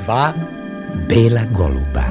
Dva bela goluba.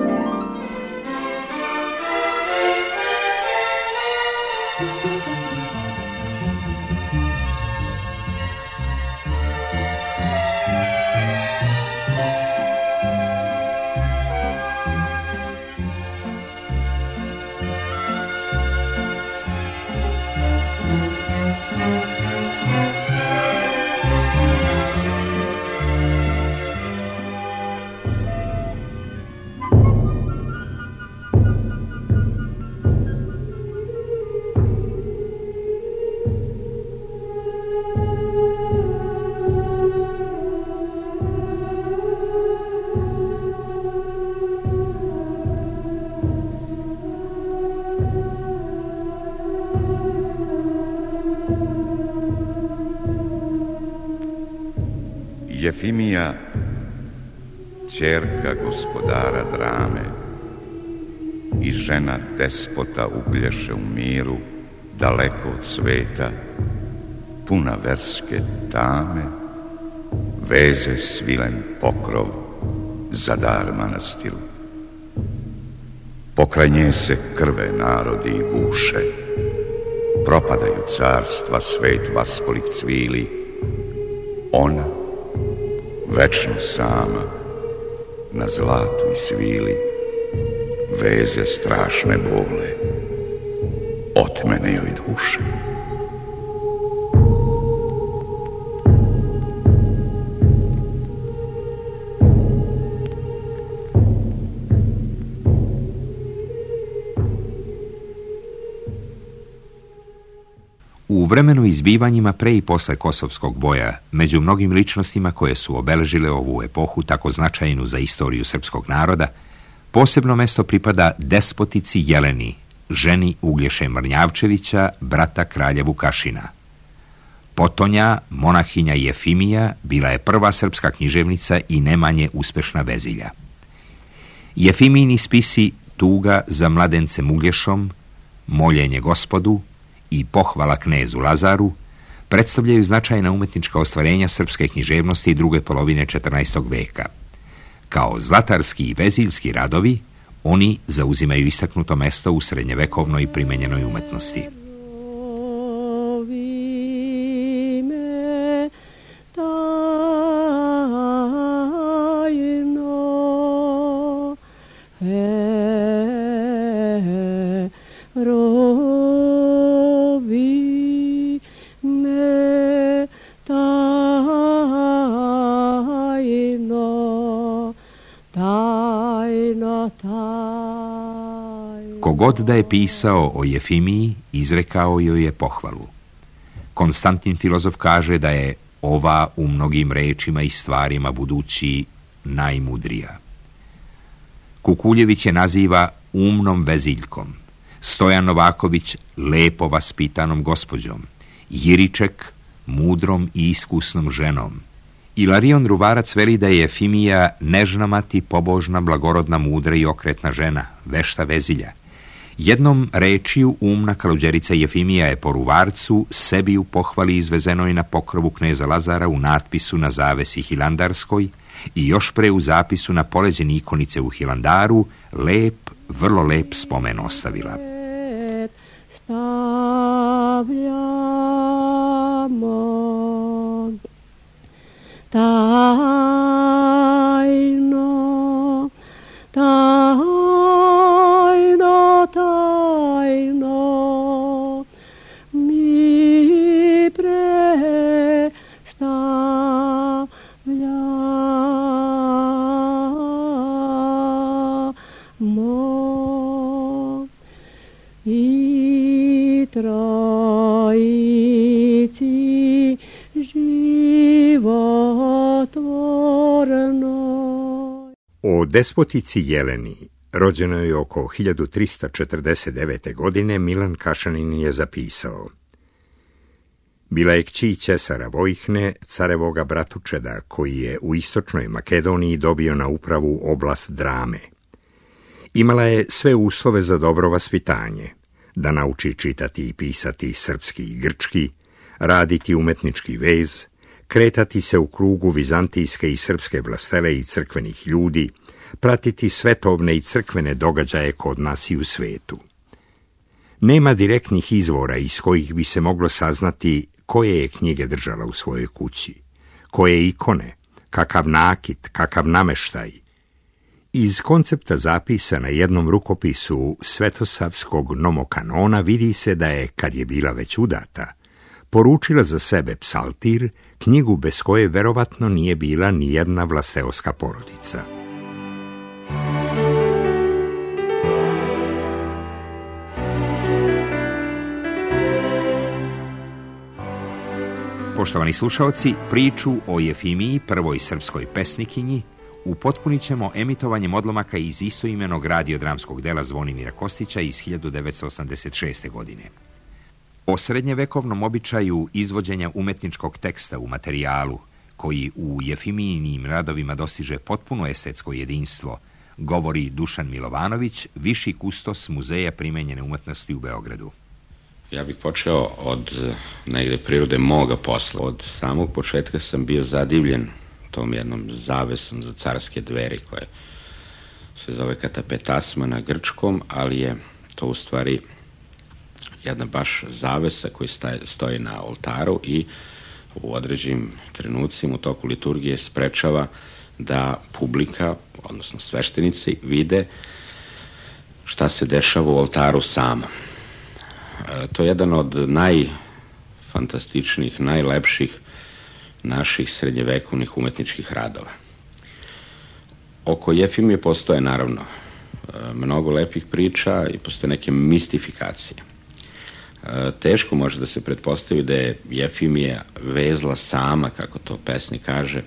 Jefimija, ćerka gospodara Drame i žena despota Uglješe u miru, daleko od sveta, puna verske tame, veze svilen pokrov za dar manastiru. Pokraj nje se krve narodi i buše, propadaju carstva, svet vaskolih cvili, ona večno sama na zlatu i svili, veze strašne bole otmene joj duše. U vremenu izbivanjima pre i posle Kosovskog boja, među mnogim ličnostima koje su obeležile ovu epohu tako značajnu za istoriju srpskog naroda, posebno mesto pripada despotici Jeleni, ženi Uglješe Mrnjavčevića, brata kralja Vukašina. Potonja, monahinja Jefimija, bila je prva srpska književnica i nemanje uspešna vezilja. Jefimijini spisi Tuga za mladencem Uglješom, Moljenje Gospodu i Pohvala knezu Lazaru predstavljaju značajna umetnička ostvarenja srpske književnosti druge polovine 14. veka. Kao zlatarski i veziljski radovi, oni zauzimaju istaknuto mesto u srednjevekovnoj primenjenoj umetnosti. Kogod da je pisao o Jefimiji, izrekao joj je pohvalu. Konstantin filozof kaže da je ova u mnogim rečima i stvarima budući najmudrija. Kukuljević je naziva umnom veziljkom, Stojan Novaković lepo vaspitanom gospođom, Jiriček mudrom i iskusnom ženom. Ilarion Ruvarac veli da je Jefimija nežna mati, pobožna, blagorodna, mudra i okretna žena, vešta vezilja. Jednom rečiju umna kaluđerica Jefimija je po Ruvarcu sebi u pohvali izvezenoj na pokrovu kneza Lazara u natpisu na zavesi Hilandarskoj i još pre u zapisu na poleđeni ikonice u Hilandaru lep, vrlo lep spomen ostavila. Tajno, tajno, tajno, mi predstavljamo i trojici životvorno. O despotici Jeleni, rođeno je oko 1349. godine, Milan Kašanin je zapisao: bila je kći Ćesara Vojhne, carevoga bratučeda, koji je u istočnoj Makedoniji dobio na upravu oblast Drame. Imala je sve uslove za dobro vaspitanje, da nauči čitati i pisati srpski i grčki, raditi umetnički vez, kretati se u krugu vizantijske i srpske vlastele i crkvenih ljudi, pratiti svetovne i crkvene događaje kod nas i u svetu. Nema direktnih izvora iz kojih bi se moglo saznati koje je knjige držala u svojoj kući, koje ikone, kakav nakit, kakav nameštaj. Iz koncepta zapisa na jednom rukopisu Svetosavskog nomokanona vidi se da je, kad je bila već udata, poručila za sebe psaltir, knjigu bez koje verovatno nije bila ni jedna vlasteoska porodica. Poštovani slušaoci, priču o Jefimiji, prvoj srpskoj pesnikinji, upotpunit ćemo emitovanjem odlomaka iz istoimenog radiodramskog dela Zvonimira Kostića iz 1986. godine. O srednjevekovnom običaju izvođenja umetničkog teksta u materijalu, koji u Jefimijnim radovima dostiže potpuno estetsko jedinstvo, govori Dušan Milovanović, viši kustos Muzeja primenjene umetnosti u Beogradu. Ja bih počeo od negde prirode moga posla. Od samog početka sam bio zadivljen tom jednom zavesom za carske dveri koje se zove katapetasma na grčkom, ali je to u stvari jedna baš zavesa koji stoji na oltaru i u određenim trenucima u toku liturgije sprečava da publika, odnosno sveštenici, vide šta se dešava u oltaru sama. To je jedan od najfantastičnijih, najlepših naših srednjevekovnih umetničkih radova. Oko Jefimije postoje naravno mnogo lepih priča i postoje neke mistifikacije. Teško može da se pretpostavi da je Jefimija vezla sama, kako to pesnik kaže,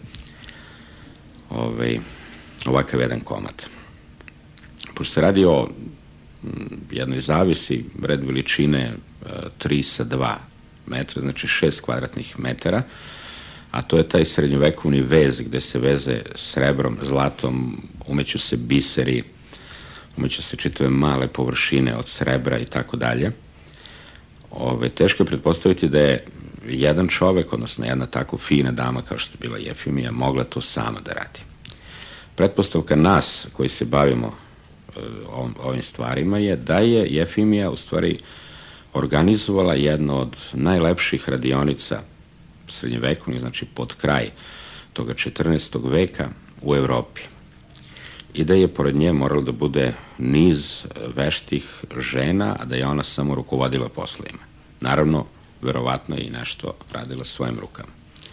ovakav jedan komad. Pošto se radi o jednoj zavisi, red veličine 3:2 metra, znači 6 kvadratnih metara, a to je taj srednjovekovni vez gde se veze srebrom, zlatom, umeću se biseri, umeću se čitave male površine od srebra i tako dalje. Teško je pretpostaviti da je jedan čovek, odnosno jedna tako fina dama kao što je bila Jefimija, mogla to sama da radi. Pretpostavka nas koji se bavimo ovim stvarima je da je Jefimija u stvari organizovala jedno od najlepših radionica srednjevekovnih, znači pod kraj toga 14. veka u Evropi. I da je pored nje moralo da bude niz veštih žena, a da je ona samo rukovodila poslovima. Naravno, verovatno i nešto radila svojim rukama.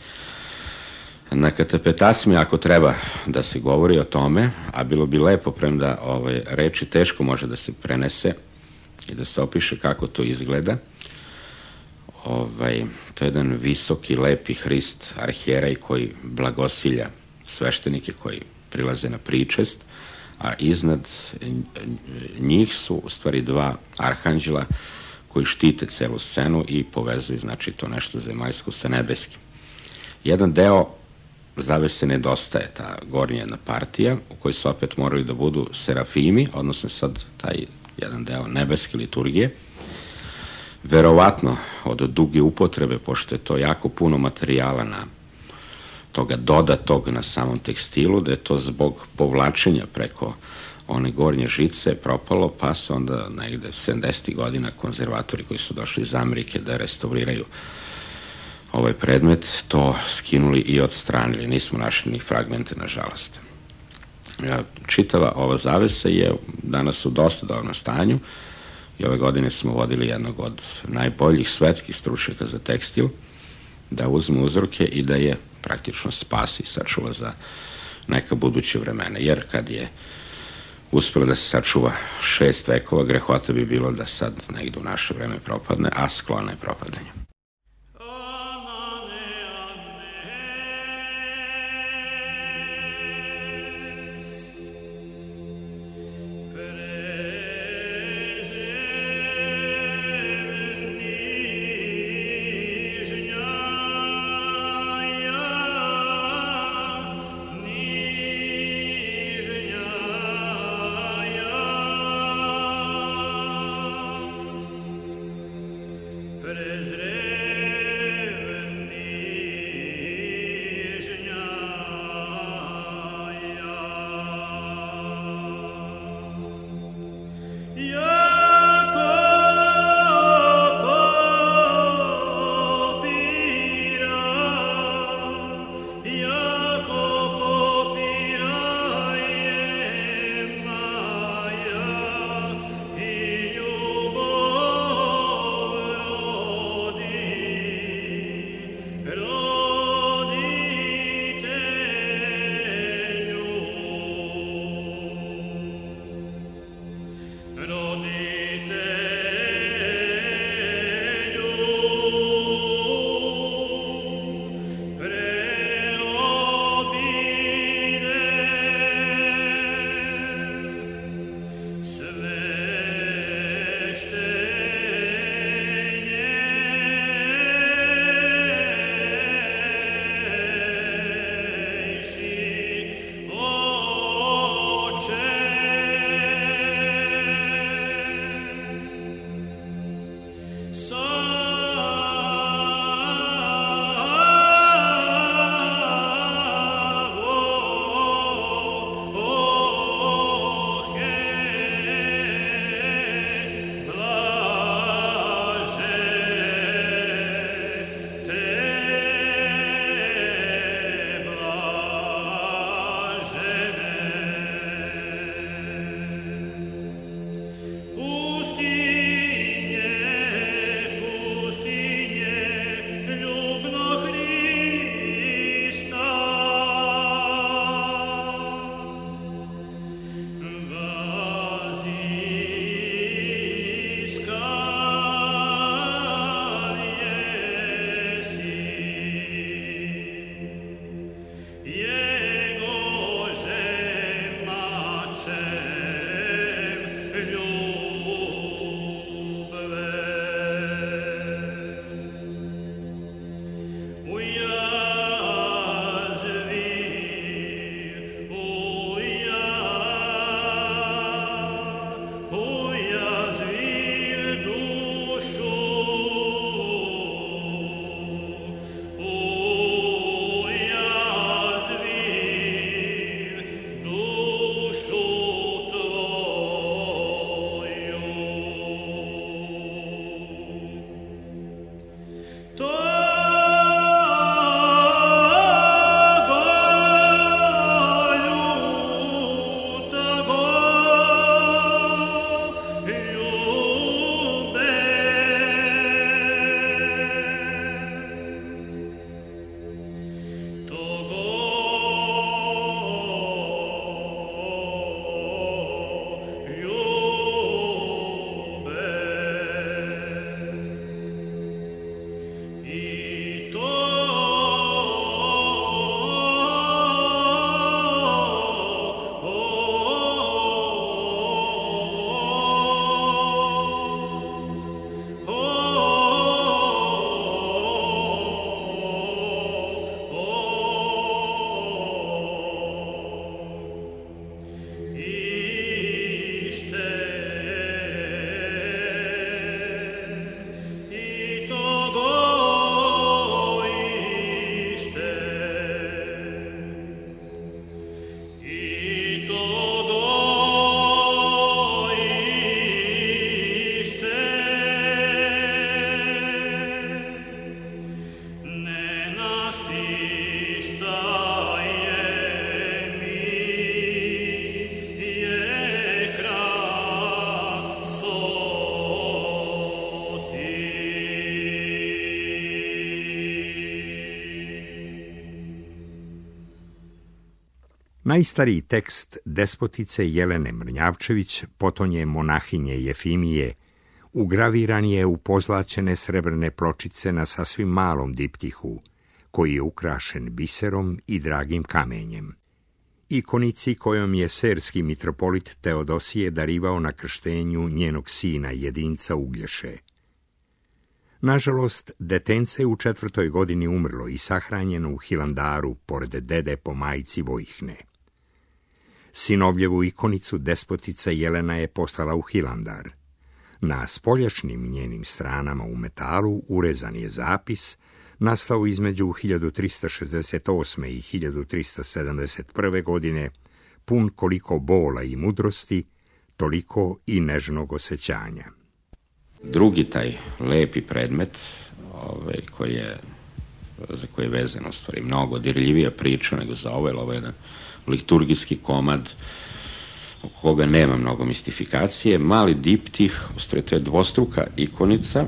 Na katapetasmi, ako treba da se govori o tome, a bilo bi lepo, premda reči teško može da se prenese i da se opiše kako to izgleda, to je jedan visoki, lepi Hrist, arhijeraj koji blagosilja sveštenike koji prilaze na pričest, a iznad njih su u stvari dva arhanđela koji štite celu scenu i povezuju, znači, to nešto zemaljsko sa nebeskim. Jedan deo zavese nedostaje, ta gornja jedna partija, u kojoj su opet morali da budu serafimi, odnosno sad taj jedan deo nebeske liturgije. Verovatno od duge upotrebe, pošto je to jako puno materijala na toga dodatog na samom tekstilu, da je to zbog povlačenja preko one gornje žice propalo, pa su onda negde 70. godina konzervatori koji su došli iz Amerike da restauriraju ovaj predmet, to skinuli i odstranili. Nismo našli ni fragmente, nažalost. Čitava ova zavesa je danas u dosta dobrom stanju i ove godine smo vodili jednog od najboljih svetskih stručnjaka za tekstil da uzme uzorke i da je praktično spasi, sačuva za neka buduće vremena. Jer kad je uspjelo da se sačuva 6 vekova, grehota bi bilo da sad negdje u naše vreme propadne, a sklona je propadanju. Najstariji tekst despotice Jelene Mrnjavčević, potonje monahinje Jefimije, ugraviran je u pozlaćene srebrne pločice na sasvim malom diptihu, koji je ukrašen biserom i dragim kamenjem. Ikonici kojom je serski mitropolit Teodosije darivao na krštenju njenog sina jedinca Uglješe. Nažalost, detence u 4. godini umrlo i sahranjeno u Hilandaru pored dede po majci Vojihne. Sinovljevu ikonicu despotica Jelena je poslala u Hilandar. Na spoljašnjim njenim stranama u metalu urezan je zapis, nastao između 1368. i 1371. godine, pun koliko bola i mudrosti, toliko i nežnog osjećanja. Drugi taj lepi predmet, za koji je vezano u stvari mnogo dirljivija priča nego za ovo, jer ovo je jedan liturgijski komad oko koga nema mnogo mistifikacije, mali diptih, u stvari to je dvostruka ikonica,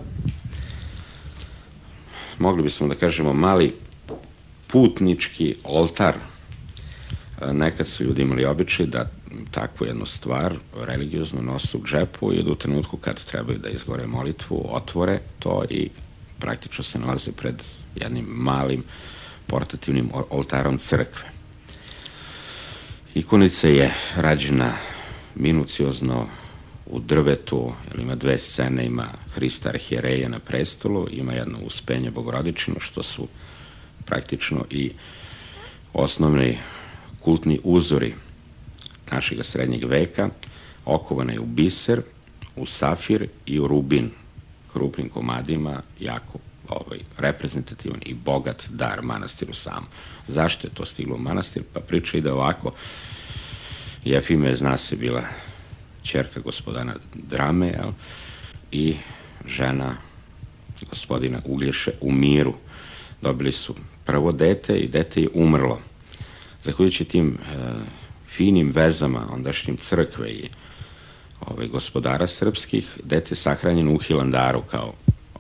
mogli bismo da kažemo mali putnički oltar. Nekad su ljudi imali običaj da takvu jednu stvar religiozno nose u džepu i da u trenutku kad trebaju da izgovore molitvu, otvore to i praktično se nalaze pred jednim malim portativnim oltarom crkve. Ikonica je rađena minuciozno u drvetu, jer ima dve scene, ima Hrista arhijereja na prestolu, ima jedno Uspenje Bogorodično, što su praktično i osnovni kultni uzori našeg srednjeg veka, okovana je u biser, u safir i u rubin, krupnim komadima, jako reprezentativan i bogat dar manastiru sam. Zašto je to stiglo u manastir? Pa priča ide ovako. Jefime, zna se, bila ćerka gospodana Drame, jel? I žena gospodina Uglješe u miru. Dobili su prvo dete i dete je umrlo. Zahvaljujući tim finim vezama ondašnjim crkve i gospodara srpskih, dete je sahranjeno u Hilandaru kao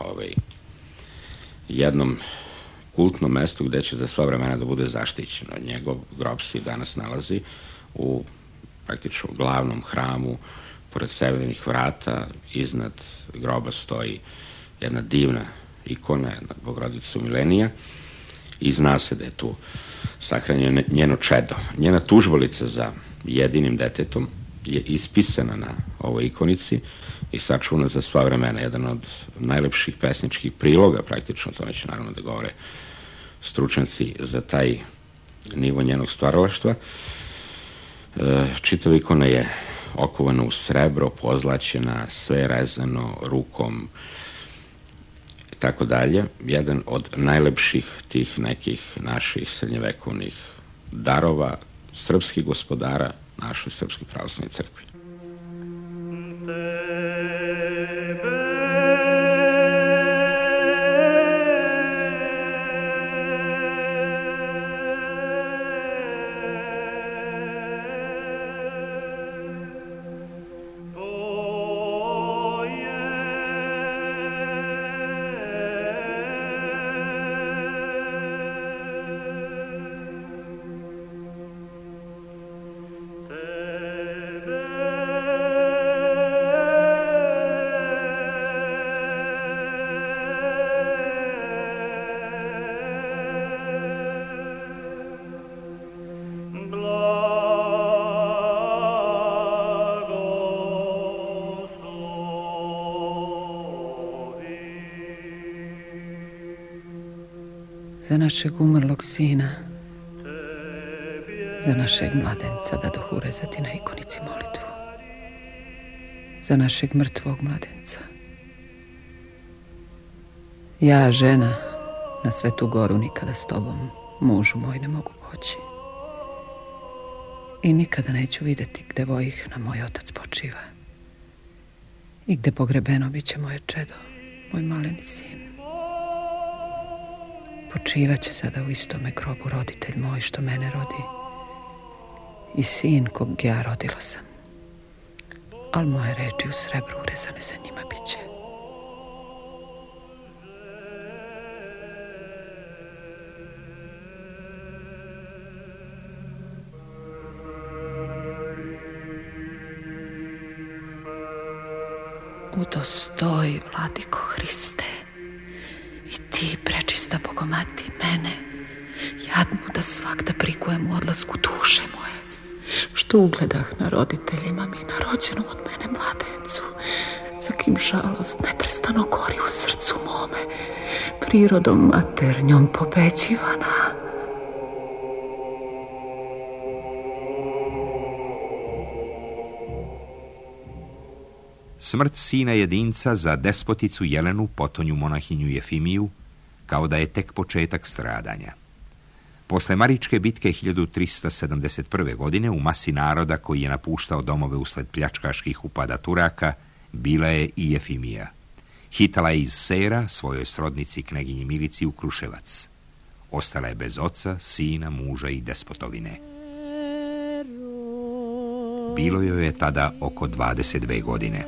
jednom kultnom mestu gde će za sva vremena da bude zaštićeno. Njegov grob se i danas nalazi u praktično glavnom hramu, pored severnih vrata. Iznad groba stoji jedna divna ikona, jedna Bogorodica Milenija, i zna se da je tu sahranjeno njeno čedo. Njena tužbolica za jedinim detetom je ispisana na ovoj ikonici i sačuvana za sva vremena. Jedan od najlepših pesničkih priloga, praktično, to će naravno da govore stručnjaci za taj nivo njenog stvaralaštva. Čitava ikona je okovana u srebro, pozlaćena, sve rezano rukom, tako dalje. Jedan od najlepših tih nekih naših srednjevekovnih darova srpskih gospodara našoj Srpskoj pravoslavnoj crkvi. Za našeg umrlog sina, za našeg mladenca da duh urezati na ikonici molitvu, za našeg mrtvog mladenca. Ja, žena, na Svetu Goru nikada s tobom, mužu moj, ne mogu poći. I nikada neću vidjeti gde Vojihna, moj otac, počiva. I gde pogrebeno bit će moje čedo, moj maleni sin. Počivaće sada u istome grobu roditelj moj što mene rodi i sin kog ja rodila sam. Al moje reči u srebru urezane sa njima biće. Udostoji, vladiko Hriste, i ti, prečista Bogomati, mene, jadnu da svakda brigujem u odlasku duše moje, što ugledah na roditeljima mi, na rođenom od mene mladencu, za kim žalost neprestano gori u srcu mome, prirodom maternjom pobeđivana. Smrt sina jedinca za despoticu Jelenu, potonju monahinju Jefimiju, kao da je tek početak stradanja. Posle Maričke bitke 1371. godine u masi naroda koji je napuštao domove usled pljačkaških upada Turaka, bila je i Jefimija. Hitala je iz Sera svojoj srodnici kneginji Milici u Kruševac. Ostala je bez oca, sina, muža i despotovine. Bilo joj je tada oko 22 godine.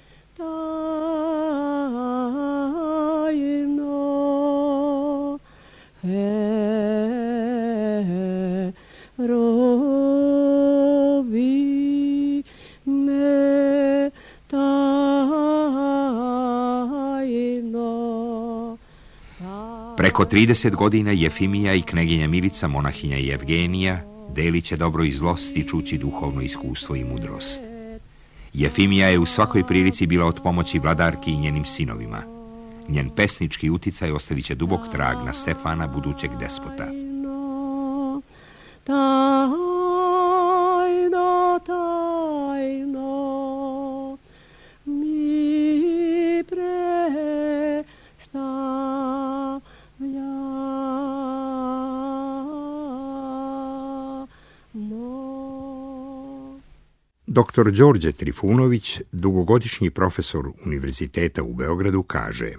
Preko 30 godina Jefimija i kneginja Milica, monahinja Jevgenija, delit će dobro i zlo stičući duhovno iskustvo i mudrost. Jefimija je u svakoj prilici bila od pomoći vladarki i njenim sinovima. Njen pesnički uticaj ostavit će dubok trag na Stefana, budućeg despota. Dr. Đorđe Trifunović, dugogodišnji profesor Univerziteta u Beogradu, kaže: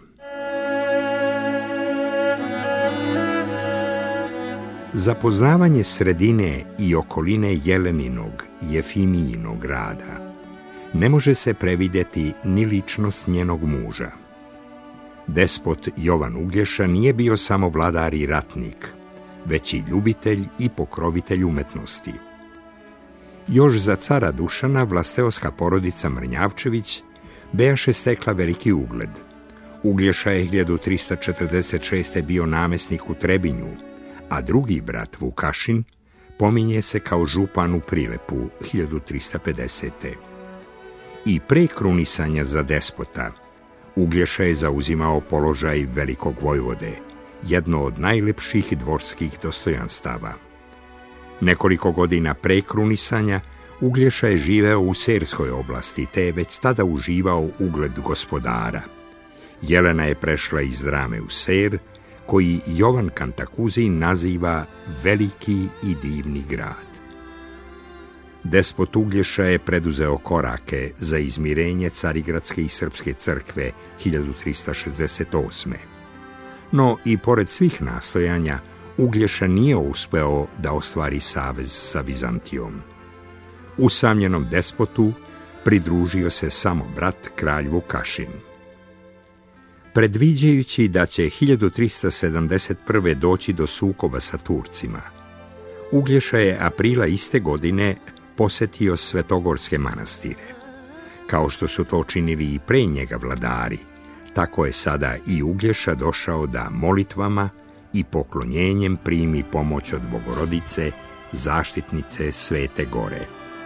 za poznavanje sredine i okoline Jeleninog i Jefimijinog rada ne može se previdjeti ni ličnost njenog muža. Despot Jovan Uglješa nije bio samo vladar i ratnik, već i ljubitelj i pokrovitelj umetnosti. Još za cara Dušana vlasteoska porodica Mrnjavčević bejaše stekla veliki ugled. Uglješa je 1346. bio namesnik u Trebinju, a drugi brat Vukašin pominje se kao župan u Prilepu 1350. I pre krunisanja za despota Uglješa je zauzimao položaj velikog vojvode, jedno od najlepših dvorskih dostojanstava. Nekoliko godina pre krunisanja Uglješa je živeo u Serskoj oblasti, te je već tada uživao ugled gospodara. Jelena je prešla iz Drame u Ser, koji Jovan Kantakuzin naziva veliki i divni grad. Despot Uglješa je preduzeo korake za izmirenje Carigradske i Srpske crkve 1368. No i pored svih nastojanja, Uglješa nije uspeo da ostvari savez sa Vizantijom. Usamljenom despotu pridružio se samo brat kralj Vukašin. Predviđajući da će 1371. doći do sukoba sa Turcima, Uglješa je aprila iste godine posetio Svetogorske manastire. Kao što su to činili i pre njega vladari, tako je sada i Uglješa došao da molitvama i poklonjenjem primi pomoć od Bogorodice, zaštitnice Svete Gore.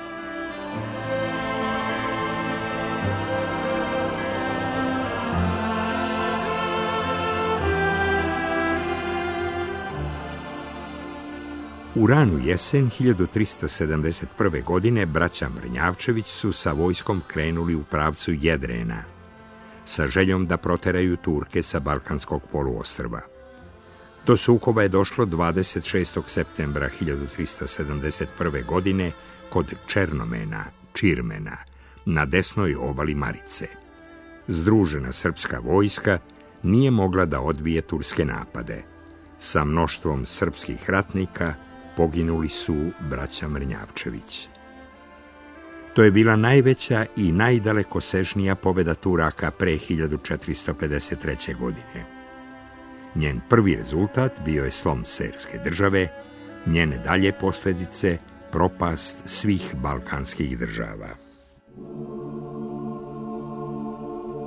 U ranu jesen 1371. godine braća Mrnjavčević su sa vojskom krenuli u pravcu Jedrena, sa željom da proteraju Turke sa Balkanskog poluostrva. Do sukoba je došlo 26. septembra 1371. godine kod Černomena, Čirmena, na desnoj obali Marice. Združena srpska vojska nije mogla da odbije turske napade. Sa mnoštvom srpskih ratnika poginuli su braća Mrnjavčević. To je bila najveća i najdalekosežnija pobjeda Turaka pre 1453. godine. Njen prvi rezultat bio je slom Serske države, njene dalje posljedice propast svih balkanskih država.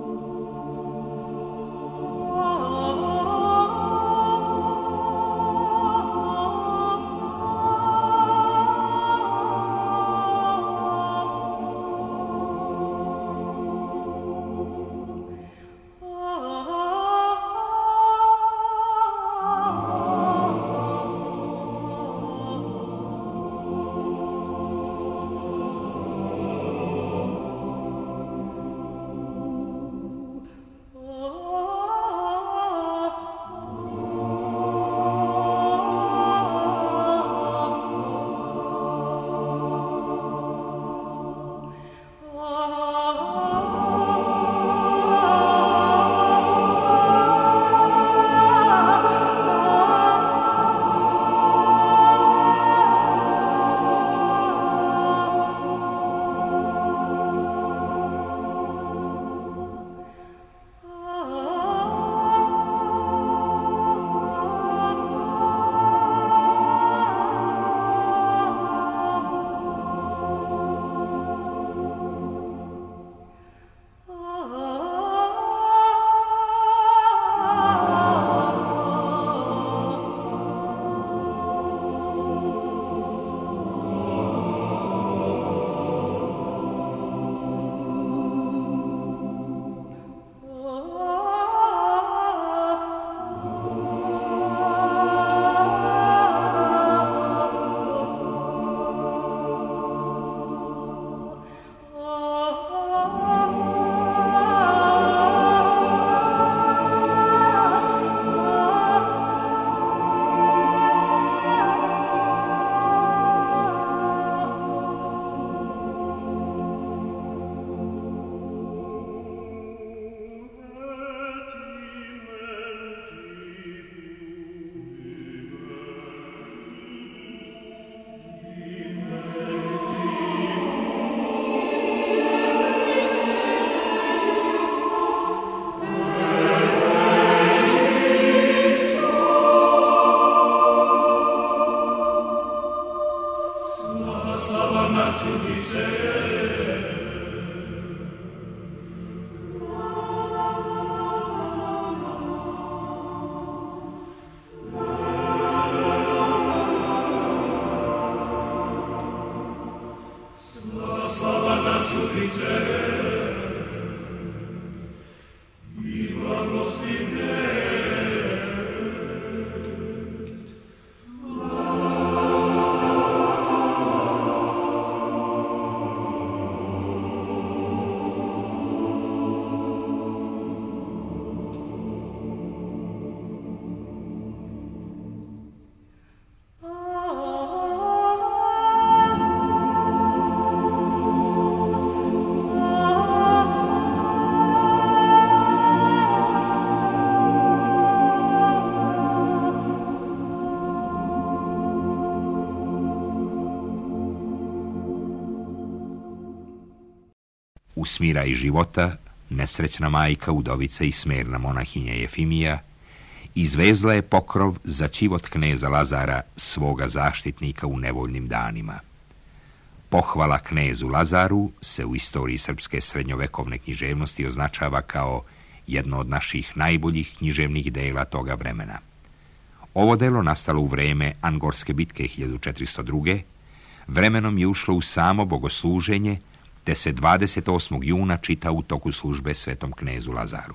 u Smiraj života, nesrećna majka, udovica i smerna monahinja Jefimija izvezla je pokrov za ćivot kneza Lazara, svoga zaštitnika u nevoljnim danima. Pohvala knezu Lazaru se u istoriji srpske srednjovekovne književnosti označava kao jedno od naših najboljih književnih dela toga vremena. Ovo delo nastalo u vreme Angorske bitke 1402. vremenom je ušlo u samo bogosluženje, te se 28. juna čita u toku službe svetom knezu Lazaru.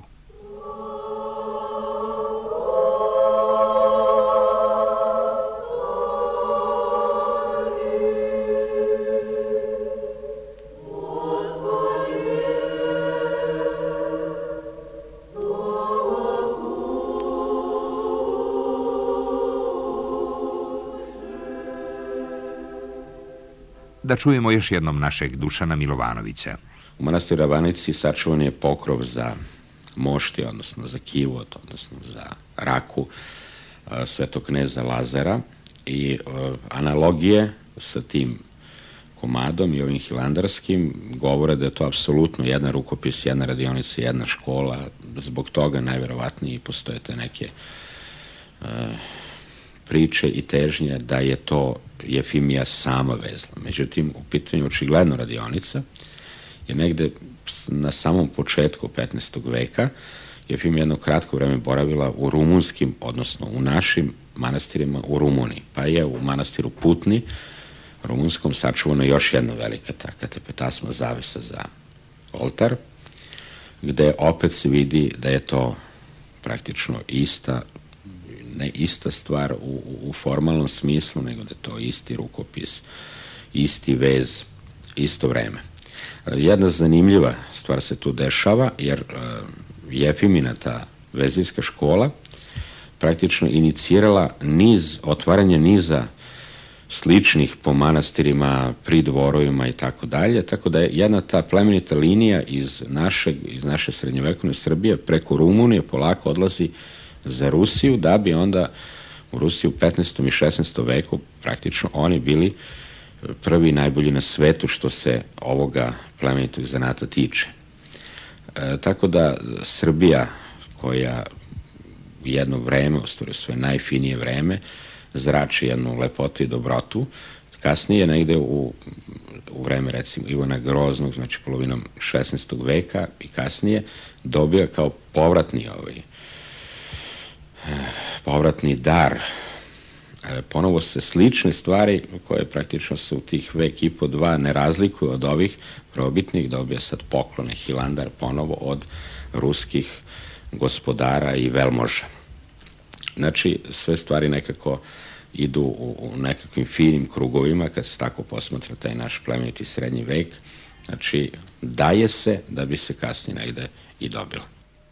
Da čujemo još jednom našeg Dušana Milovanovića. U manastiru Ravanici sačuvan je pokrov za mošti, odnosno za kivot, odnosno za raku svetog kneza Lazara i analogije sa tim komadom i ovim hilandarskim govore da je to apsolutno jedan rukopis, jedna radionica, jedna škola. Zbog toga najverovatnije postoje te neke priče i težnje da je to Jefimija sama vezla. Međutim, u pitanju očigledno radionica je negde na samom početku 15. veka Jefimija jedno kratko vreme boravila u rumunskim, odnosno u našim manastirima u Rumuniji. Pa je u manastiru Putni, rumunskom, sačuvana još jedna velika ta katepetasma zavesa za oltar, gde opet se vidi da je to praktično ne ista stvar u formalnom smislu, nego da je to isti rukopis, isti vez, isto vreme. Jedna zanimljiva stvar se tu dešava, jer Jefimina ta vezijska škola praktično inicirala otvaranje niza sličnih po manastirima, pri dvorovima i tako dalje, tako da je jedna ta plemenita linija iz naše srednjovekovne Srbije preko Rumunije polako odlazi za Rusiju, da bi onda u Rusiji u 15. i 16. veku praktično oni bili prvi i najbolji na svetu što se ovoga plemenitog zanata tiče. Tako da Srbija, koja u jedno vreme, u stvari svoje najfinije vreme, zrači jednu lepotu i dobrotu, kasnije negde u vreme recimo Ivana Groznog, znači polovinom 16. veka i kasnije, dobija kao povratni dar. Ponovo se slične stvari koje praktično se u tih vek i po dva ne razlikuju od ovih probitnih, dobija sad poklone Hilandar ponovo od ruskih gospodara i velmoža. Znači, sve stvari nekako idu u nekakvim finim krugovima kad se tako posmatra taj naš plemeniti srednji vek. Znači, daje se da bi se kasnije negde i dobilo.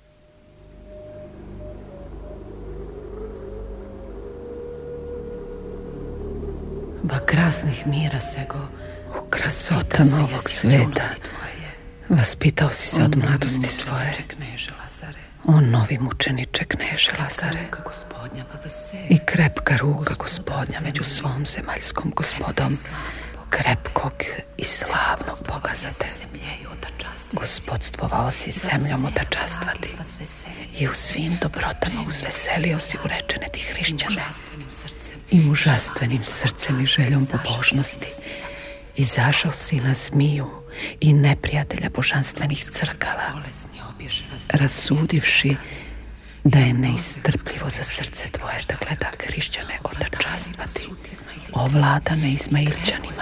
Ba krasnih mira sego, u krasotama ovog sveta vaspitao si se od mladosti svoje. O novi mučeniče kneže Lazare, i krepka ruka gospodnja među svom zemaljskom gospodom, krepkog i slavnog Boga za te. Gospodstvovao si zemljom otačastvati i u svim dobrotama uzveselio si urečene ti hrišćane i mužastvenim srcem i željom pobožnosti izašao si na zmiju i neprijatelja božanstvenih crkava, rasudivši da je neistrpljivo za srce tvoje da gleda hrišćane otačastvati, ovladane Izmailčanima.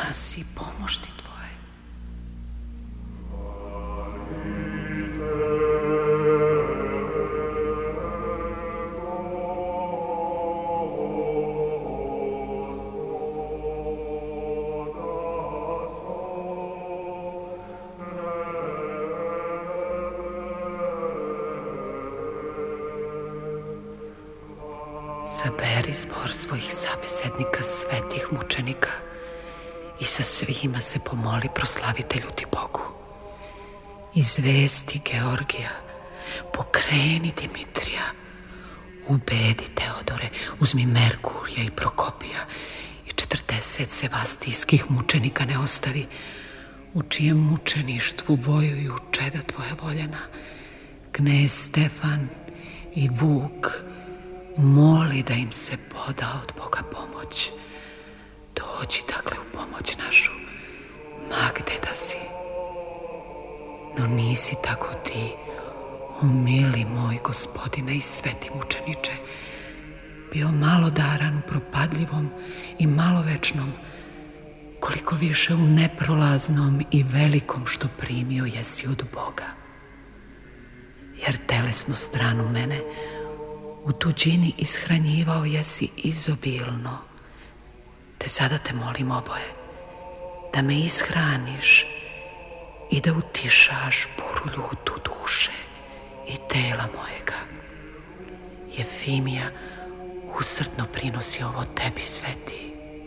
Saberi zbor svojih sabesednika, svetih mučenika i sa svima se pomoli proslavitelju ti Bogu. Izvesti Georgija, pokreni Dimitrija, ubedi Teodore, uzmi Merkurija i Prokopija i 40 sevastijskih mučenika ne ostavi. u čijem mučeništvu bojuju čeda tvoja voljena. Knez Stefan i Vuk moli da im se poda od Boga pomoć. Dođi dakle u pomoć našu, ma gde da si. No nisi tako ti, o mili moj Gospodine i sveti mučeniče, bio malodaran u propadljivom i malovečnom, koliko više u neprolaznom i velikom što primio jesi od Boga. Jer telesnu stranu mene u tuđini ishranjivao jesi izobilno, te sada te molim oboje, da me ishraniš i da utišaš buru ljutu duše i tela mojega. Jefimija usrdno prinosi ovo tebi, sveti.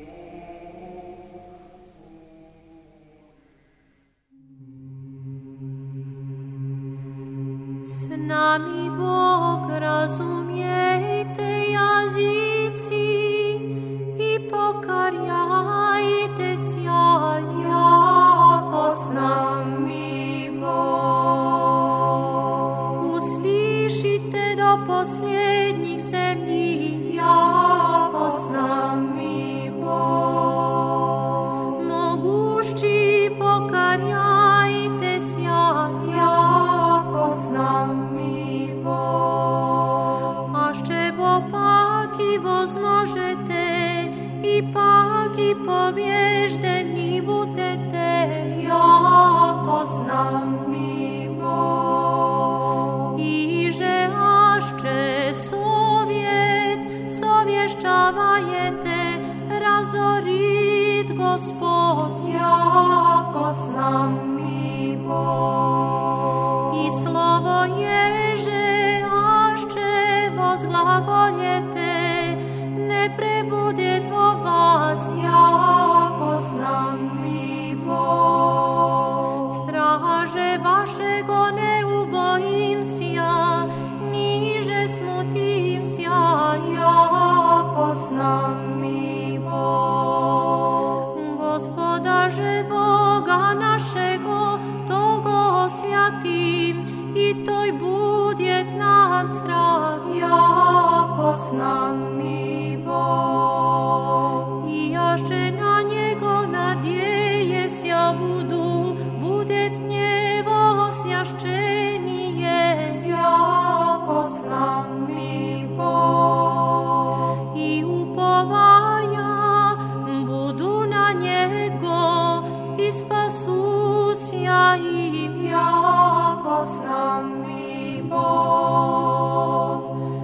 S nami Bog, razumijte jazici i pokarjajte sjaj, jako s nami Bog. Uslišite do posljednjih zemlji, jako s nami Bog. Mogušći pokarjajte sjaj, jako s nami Bog. A ščebo pak i возможete, i pak i pobježdeni budete, jako s nami Bog. I že ašče sovješćavajete, razorit Gospod, jako s nami Bog. I slovo ježe ašče возglagoljete, ne prebudjet vo vas, jako s nami Bog. Straže vašego ne ubojim sja, niže smutim sja, jako s nami Bog. Gospodaže Boga našego, togo osvjatim, i toj budjet nam strah, jako s nami Bog. I jašće na njego nadjeje sja budu, budet mnjevo osvjašćenije, jako s nami Bog. I upovaja budu na njego, i spasusja im, jako s nami Bog.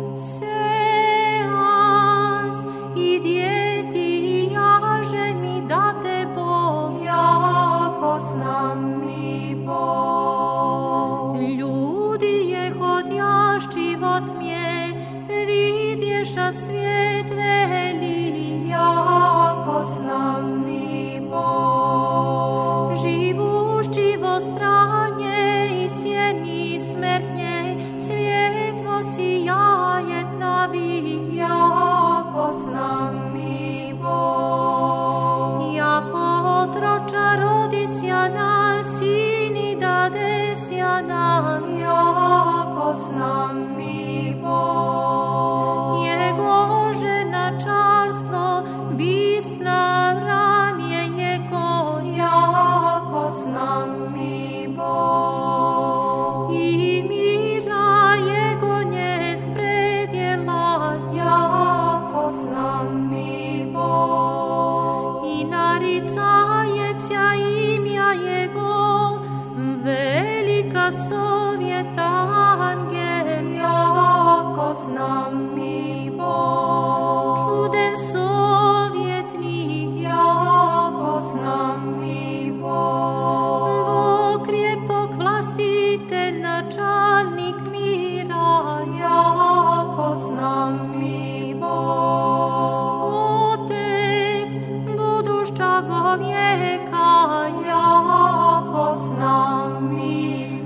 Seans i djeti jaže mi date Bog, jako s nami Bog. Ljudi je hodjašći vo tmje, vidješa svijet veli, jako s nami Bog. Živušći vo stranje i sjeni smrtnje, svjetlo sijajet navi, jako s nami Bog. Jako otroča rodisja nam, sini dadesja nam, jako s nami Bog. Jego žena čarstvo, bistna ranje njego, jako s nami Bog. I mira jego njest predjela, jako s nami Bog. I naricajecja imja jego, velika sovjeta angel, jako s nami Bog. Čuden sovjetnik, jako s nami Bog. Bog krepok vlastitelj, načalnik mira, jako s nami Bog. Otec budušćago vijeka, jako s nami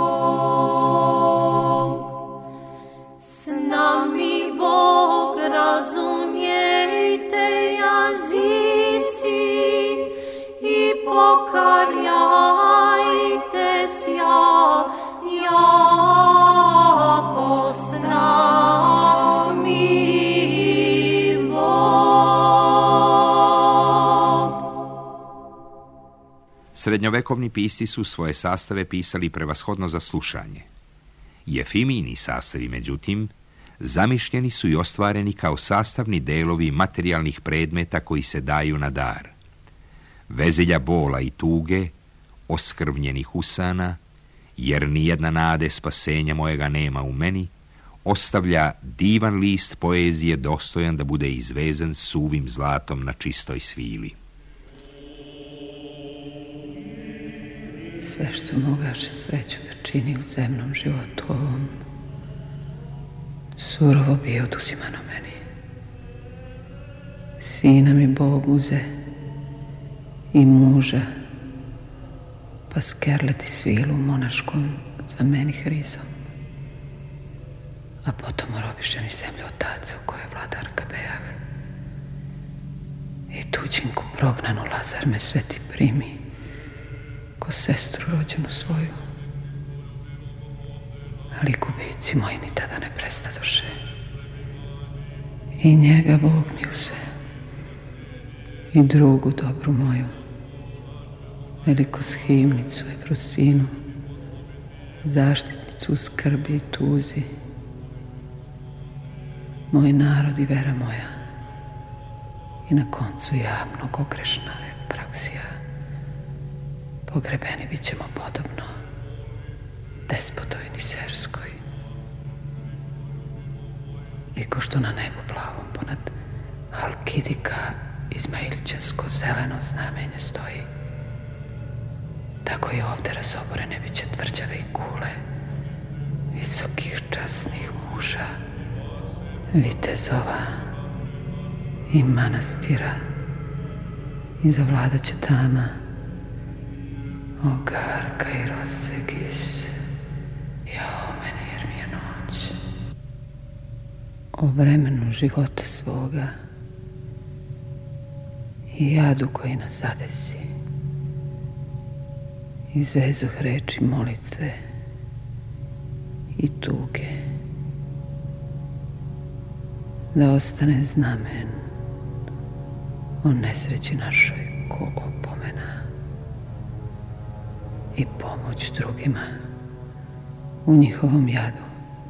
Bog. S nami Bog, razumijte jazici i pokajte Klanjajte sja, jako s nami Bog. Srednjovekovni pisci su svoje sastave pisali prevashodno za slušanje. Jefimijini sastavi, međutim, zamišljeni su i ostvareni kao sastavni delovi materijalnih predmeta koji se daju na dar. Vezilja bola i tuge, oskrvnjenih usana, jer nijedna nade spasenja mojega nema u meni, ostavlja divan list poezije dostojan da bude izvezan suvim zlatom na čistoj svili. Sve što mogaše sreću da čini u zemnom životu ovom, surovo bi oduzimano meni. Sina mi Bog uze i muža, pa skerleti svilu monaškom za meni hrizom. A potom orobiše mi zemlju otaca u kojoj je vladarka bejah. I tuđinku prognanu Lazar me sveti primi, ko sestru rođenu svoju. Ali gubici moji ni tada ne prestadoše. I njega Bog mi uze. I drugu dobru moju, velikoshimnicu Efrosinu, zaštitnicu u skrbi i tuzi. Moj narod i vera moja. I na koncu javnog ogrešna Epraksija. Pogrebeni bit ćemo podobno despotovi Niserskoj. I ko što na nebu plavom ponad Halkidika Izmailčansko zeleno znamenje stoji, tako i ovde razoborene bit će tvrđave i kule visokih časnih muža, vitezova i manastira, i zavladat će tama ogarka i rosegis. Jao meni jer mi je noć. O vremenu života svoga i jadu koji nas zadesi, izvezuh reči molitve i tuge, da ostane znamen o nesreći našoj ko opomena i pomoć drugima u njihovom jadu.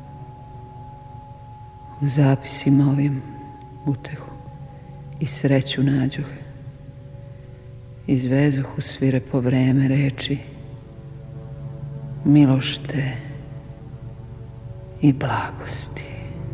U zapisima ovim utehu i sreću nađuh, izvezuh u svirepo vreme reči milošte i blagosti.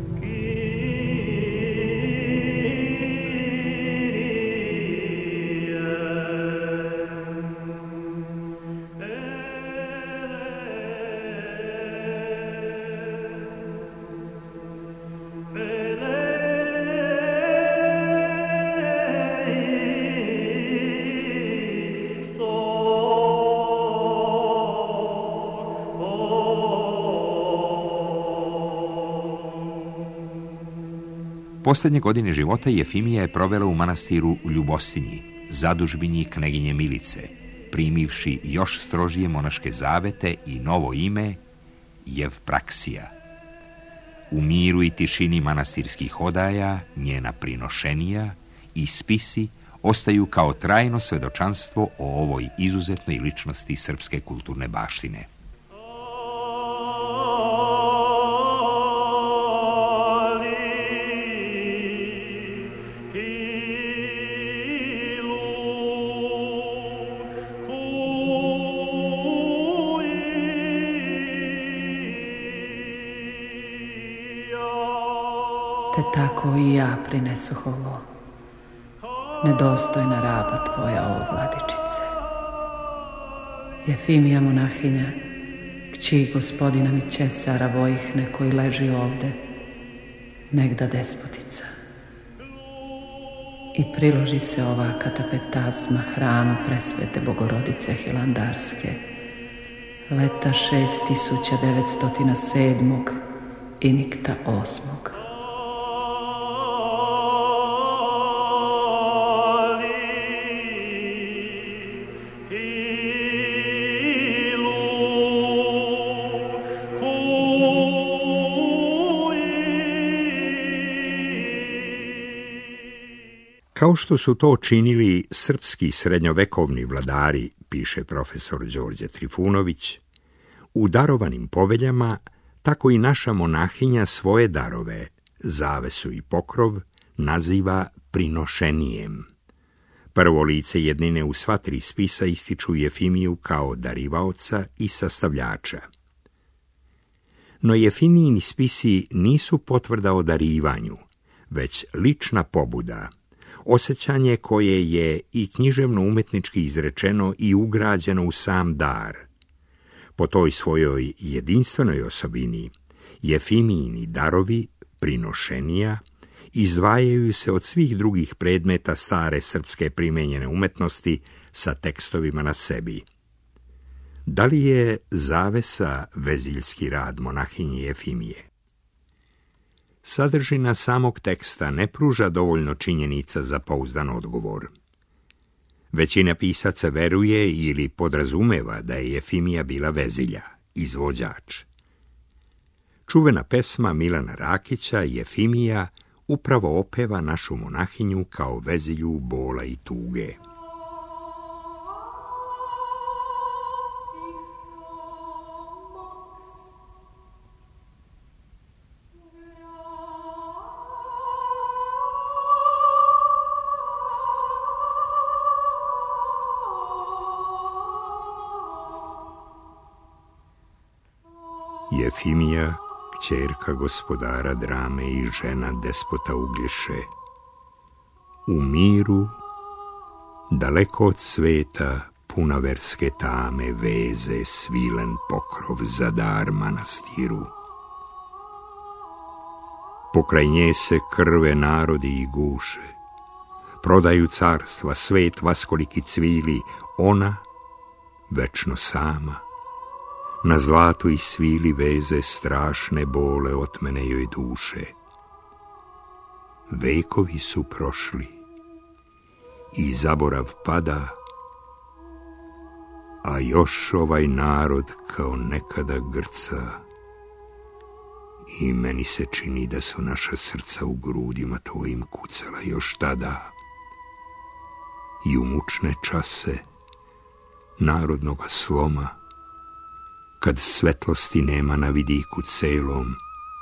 Posljednje godine života Jefimija je provela u manastiru u Ljubostinji, zadužbini kneginje Milice, primivši još strožije monaške zavete i novo ime Jevpraksija. U miru i tišini manastirskih odaja, njena prinošenija i spisi ostaju kao trajno svedočanstvo o ovoj izuzetnoj ličnosti srpske kulturne baštine. Te tako i ja prinesoh ovo, nedostojna raba tvoja, o vladičice. Jefimija monahinja, kći gospodina mi Ćesara Vojihne, koji leži ovde, negda despotica. I priloži se ova katapetazma hramu presvete Bogorodice Hilandarske, leta 6907. i nikta 8. He Kao što su to činili srpski srednjovekovni vladari, piše profesor Đorđe Trifunović, u darovanim poveljama, tako i naša monahinja svoje darove, zavesu i pokrov, naziva prinošenijem. Prvo lice jednine u sva tri spisa ističu Jefimiju kao darivaoca i sastavljača. No Jefimijini spisi nisu potvrda o darivanju, već lična pobuda, osjećanje koje je i književno-umetnički izrečeno i ugrađeno u sam dar. Po toj svojoj jedinstvenoj osobini, Jefimijini darovi, prinošenija, izdvajaju se od svih drugih predmeta stare srpske primijenjene umetnosti sa tekstovima na sebi. Da li je zavesa veziljski rad monahinje Jefimije? Sadržina samog teksta ne pruža dovoljno činjenica za pouzdan odgovor. Većina pisaca veruje ili podrazumeva da je Jefimija bila vezilja, izvođač. Čuvena pesma Milana Rakića, Jefimija, upravo opeva našu monahinju kao vezilju bola i tuge. Jefimija, kćerka gospodara Drame i žena despota Uglješe, u miru, daleko od sveta, puna verske tame veze svilen pokrov za dar manastiru. Pokraj nje se krve narodi i guše, prodaju carstva, svet vaskoliki cvili, ona, večno sama, na zlatu i svili veze strašne bole otmene joj duše. Vekovi su prošli i zaborav pada, a još ovaj narod kao nekada grca i meni se čini da su naša srca u grudima tvojim kucala još tada i u mučne čase narodnoga sloma, kad svetlosti nema na vidiku celom,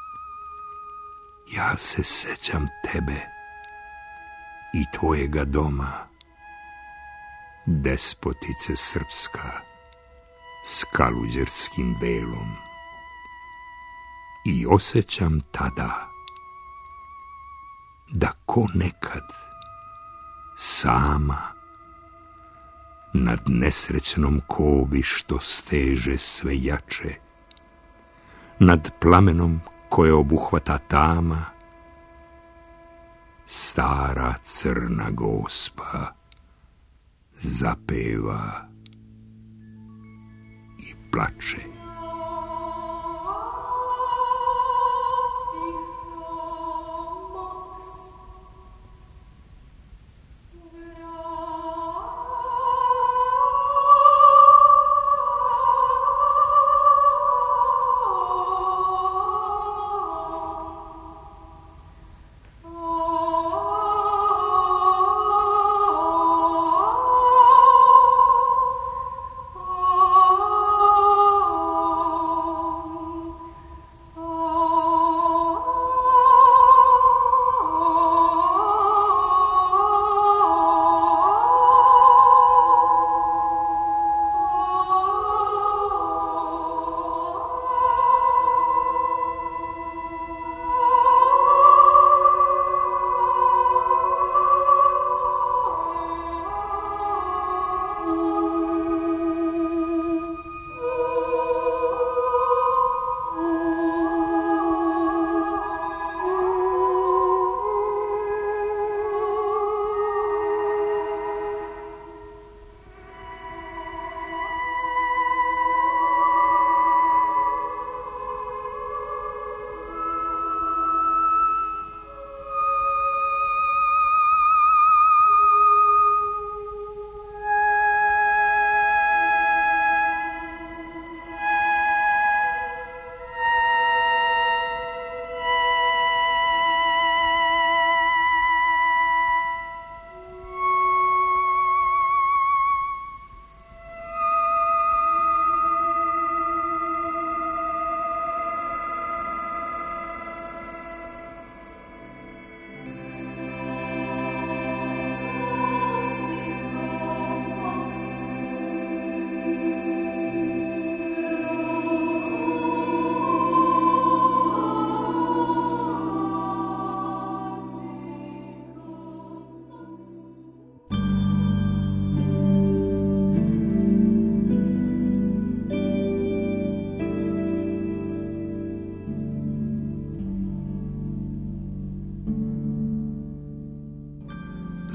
ja se sećam tebe i tvojega doma, despotice srpska s kaluđerskim velom, i osjećam tada da ko nekad sama nad nesrećnom kobi što steže sve jače, nad plamenom koje obuhvata tama, stara crna gospa zapeva i plače.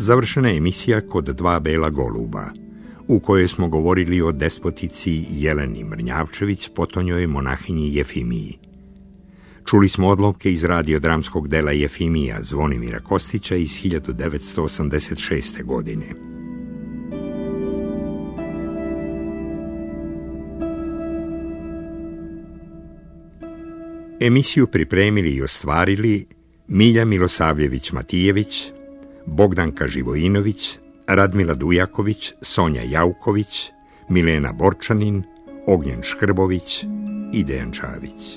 završena je emisija Kod dva bela goluba, u kojoj smo govorili o despotici Jeleni Mrnjavčević, potonjoj monahinji Jefimiji. Čuli smo odlomke iz radiodramskog dela Jefimija Zvonimira Kostića iz 1986. godine. Emisiju pripremili i ostvarili Milja Milosavljević-Matijević, Bogdanka Živojinović, Radmila Dujaković, Sonja Jauković, Milena Borčanin, Ognjen Škrbović i Dejan Čavić.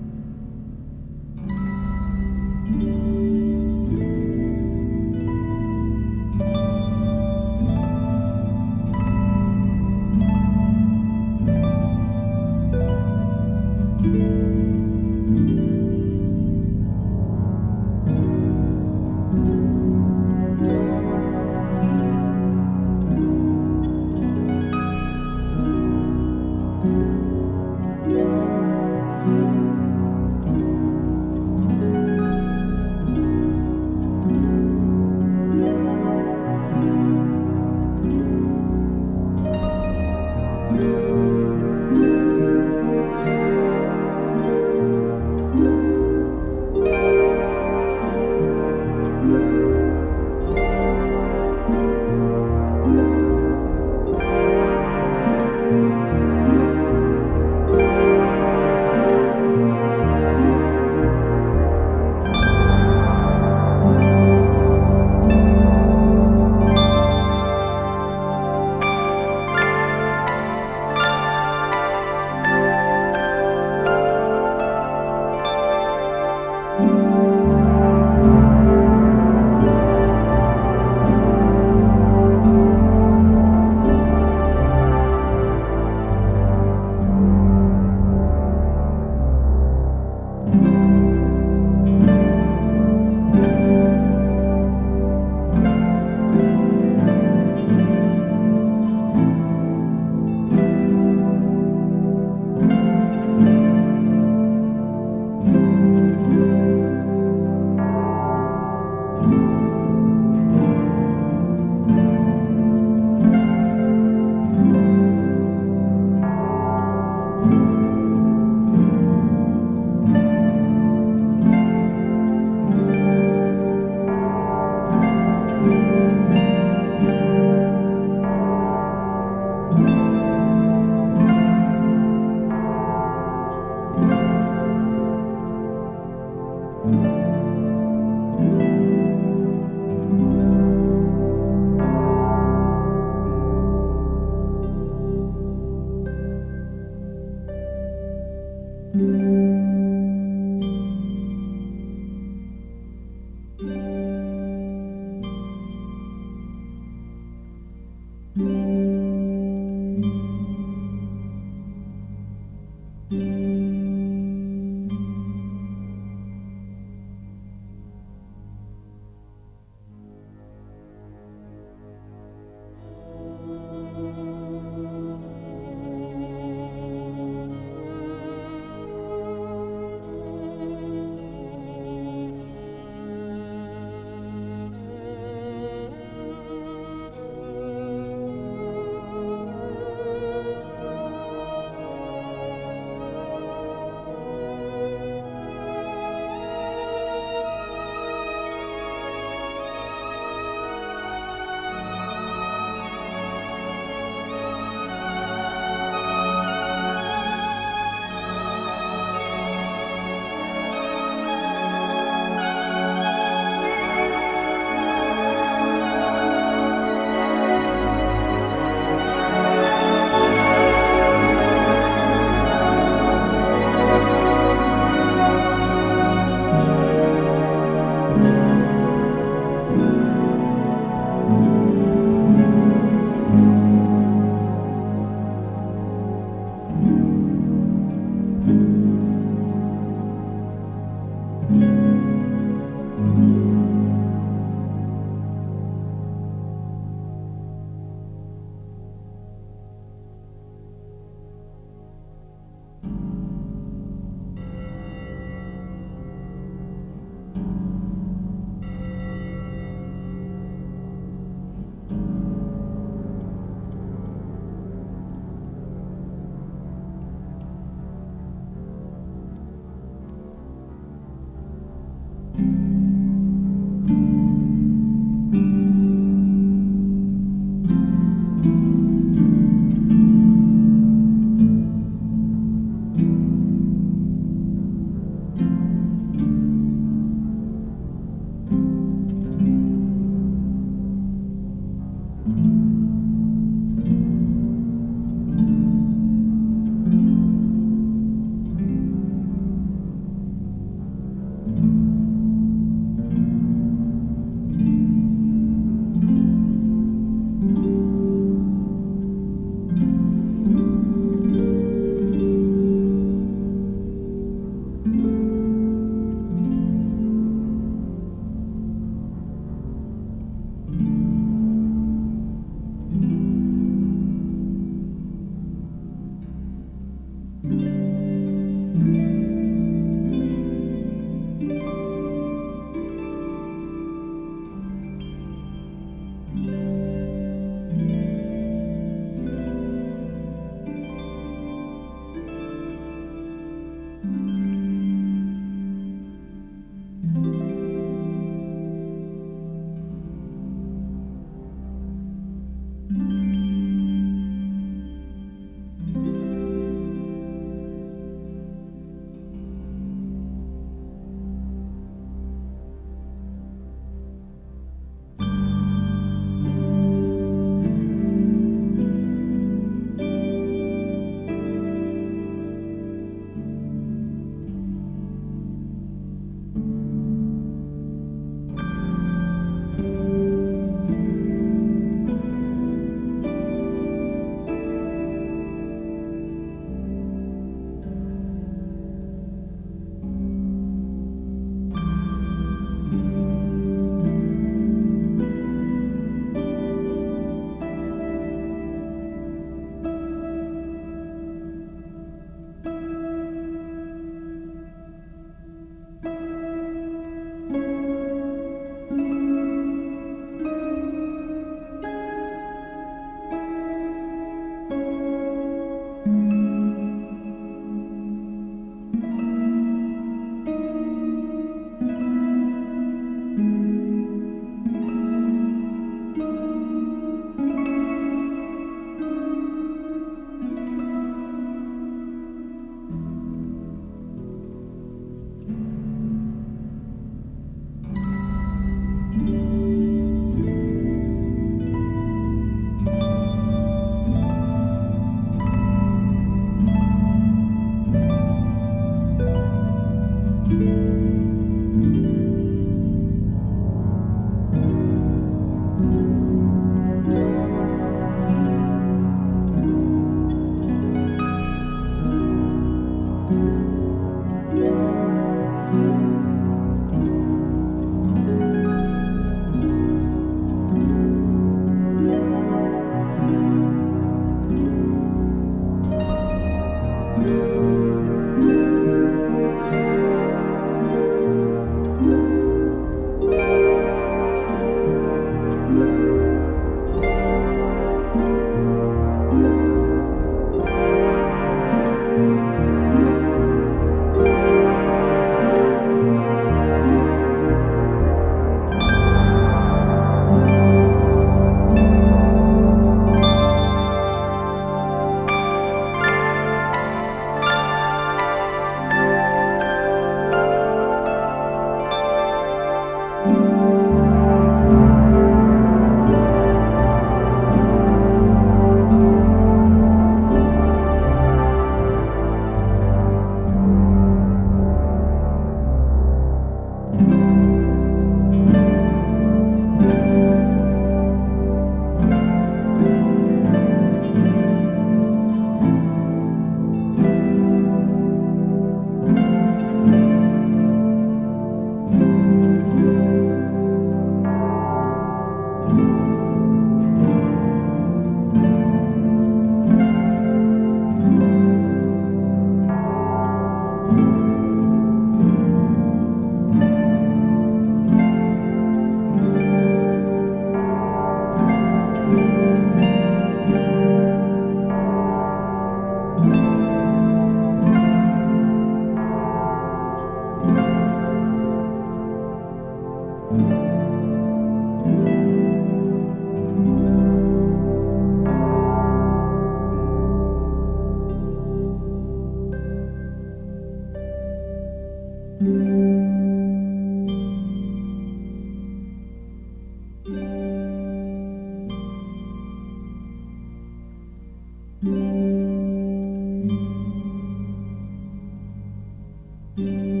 Thank you.